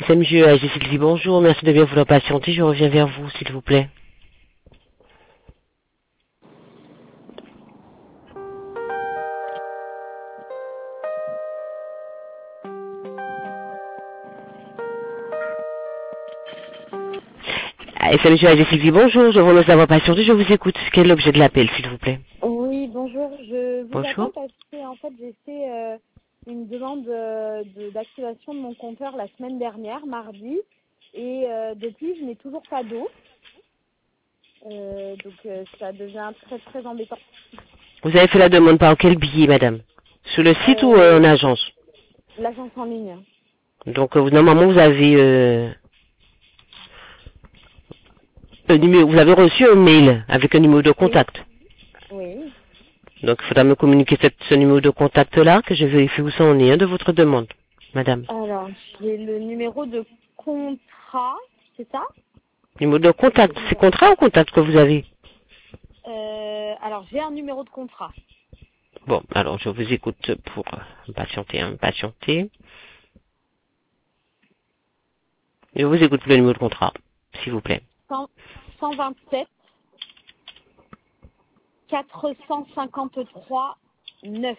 SMJ AG Sylvie, bonjour, merci de bien vouloir patienter, je reviens vers vous, s'il vous plaît. SMJ AG Sylvie, bonjour, je vous remercie d'avoir patienté, je vous écoute. Quel est l'objet de l'appel, s'il vous plaît? Oui, bonjour. Je vous Bonjour. appelle parce que en fait j'ai fait une demande d'activation de mon compteur la semaine dernière, mardi, et depuis je n'ai toujours pas d'eau. Donc ça devient très très embêtant. Vous avez fait la demande par quel billet, madame? Sur le site ou en Euh, agence? L'agence en ligne. Donc, normalement, vous avez vous avez reçu un mail avec un numéro de Oui, contact. oui. Donc, il faudra me communiquer ce numéro de contact-là, que je vérifie où ça en est, de votre demande, madame. Alors j'ai le numéro de contrat, c'est ça? Numéro de contact, c'est contrat ou contact que vous avez? Alors j'ai un numéro de contrat. Bon, alors, je vous écoute pour patienter. Je vous écoute pour le numéro de contrat, s'il vous plaît. 127 453 9.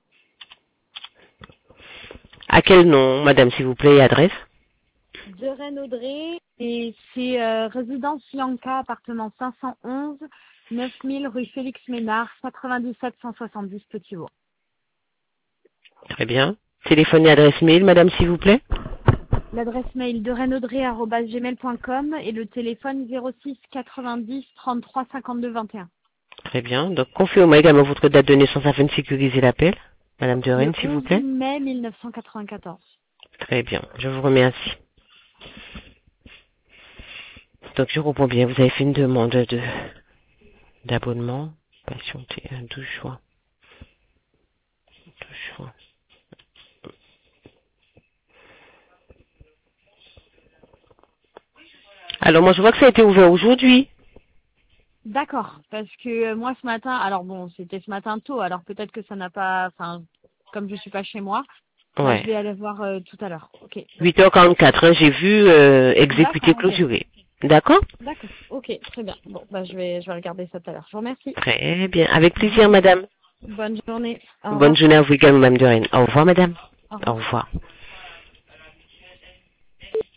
À quel nom, madame, s'il vous plaît, et adresse? De Rennes-Audrey, et c'est résidence Lanka, appartement 511, 9000 rue Félix Ménard, 97 170 Petit-Vaux. Très bien. Téléphone et adresse mail, madame, s'il vous plaît? L'adresse mail de renaudrey@gmail.com et le téléphone 06 90 33 52 21. Très bien. Donc, confirmez également votre date de naissance afin de sécuriser l'appel. Madame de Le Rennes, s'il vous 11 plaît. mai 1994. Très bien. Je vous remercie. Donc, je reprends bien. Vous avez fait une demande d'abonnement. Patientez, 12 juin. 12 juin. Alors, moi, je vois que ça a été ouvert aujourd'hui. D'accord, parce que moi ce matin, alors bon, c'était ce matin tôt, alors peut-être que ça n'a pas, enfin, comme je suis pas chez moi, bah, je Ouais. vais aller voir tout à l'heure. Ok. 8h44, hein, j'ai vu exécuter, D'accord, ok. clôturer. D'accord? D'accord, ok, très bien. Bon, bah je vais regarder ça tout à l'heure. Je vous remercie. Très bien. Avec plaisir, madame. Bonne journée. Au Bonne revoir. journée à vous également, madame de Rennes. Au revoir, madame. Au Au revoir. revoir.